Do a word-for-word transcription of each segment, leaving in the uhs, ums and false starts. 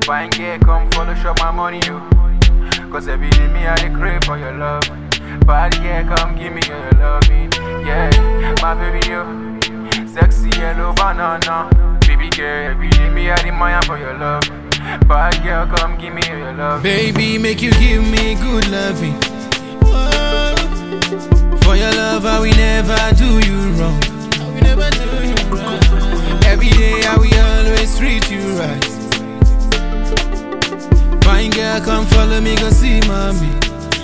Fine girl, come follow, show my money, yo. Cause every day me I dey crave for your love. Bad girl, come give me your loving. Yeah, my baby, yo. Sexy yellow banana. Baby girl, every day me I demand for your love. Bad girl, come give me your love. Baby, make you give me good loving. For your love, I will never do you wrong. I will never do you wrong. Every day I will always treat you right. Fine girl, come follow me, go see mommy.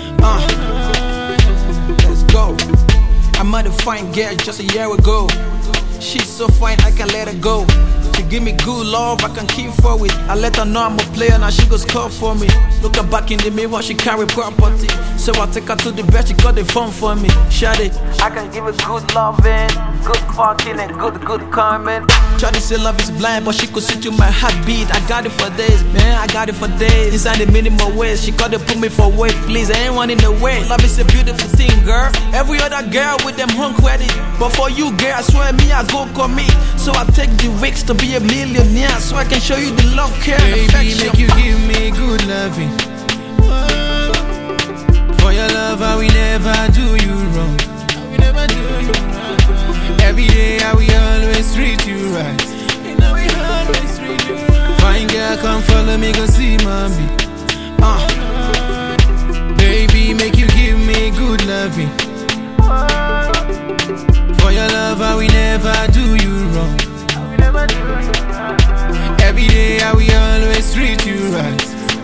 Uh, let's go. I met a fine girl just a year ago. She's so fine, I can't let her go. She give me good love, I can keep for it. I let her know I'm a player, now she go score for me. Looking back in the mirror, she carry property. So I take her to the bed, she got the phone for me. Shut it. I can give her good loving, good fucking and good, good coming. Try to say love is blind, but she could see to my heartbeat. I got it for days, man, I got it for days. Inside the minimal ways, she got to put me for weight. Please, I ain't one in the way. Love is a beautiful thing, girl. Every other girl with them hung credit, but for you, girl, I swear me, I go commit. So I take the risks to be a millionaire, so I can show you the love, care, and affection. Baby, make you give me good loving. For your love, I will never do you wrong. I will never do you wrong. Every day I will always treat you right. And I will always treat you right. Fine girl, come follow me, go see mommy. Uh. Baby, make you give me good loving. For your love, I will never do you wrong. Every day I will always treat you right.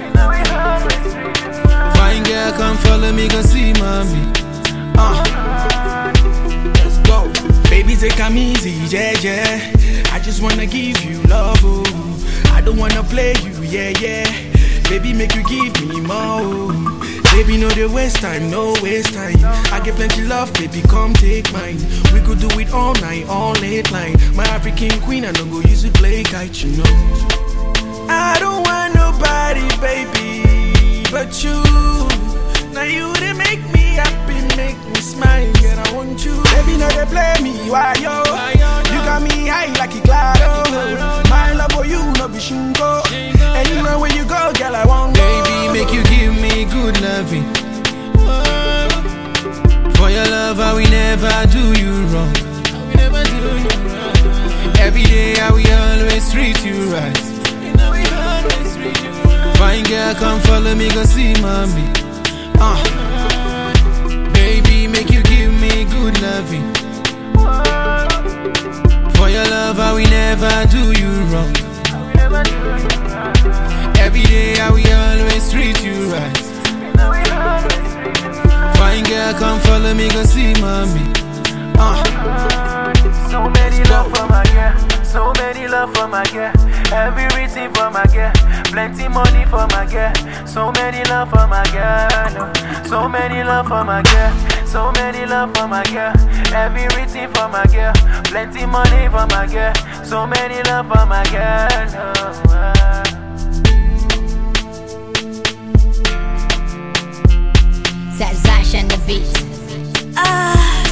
Fine girl, come follow me, go see mommy. Uh. Let's go. Baby, take 'em easy, yeah, yeah. I just wanna give you love, oh. I don't wanna play you, yeah, yeah. Baby, make you give me more, oh. Baby, no they waste time, no waste time. I get plenty love, baby, come take mine. We could do it all night, all late line. My African queen, I no go use it play kite, you know. I don't want nobody, baby, but you. Now you they make me happy, make me smile, yeah, I want you. Baby, no they play me, why yo? You got me high like a claro. My love for you, no be shingo. And you know where you go, girl, I want go. Baby, make you give me good loving. For your love, I will never do you wrong. I will never do you wrong. Every day I will always treat you right. And I will always treat you right. Fine girl, come follow me, go see mommy. Uh. Baby, make you give me good loving. For your love, I will never do you wrong. Every day I will always treat you right. Fine girl, come follow me, go see mommy. Uh. So many love for my girl, so many love for my girl. Everything for my girl, plenty money for my girl. So many love for my girl, so many love for my girl, so many love for my girl. Everything for my girl, plenty money for my girl. So many love for my girl. Zazash and the beat. Ah.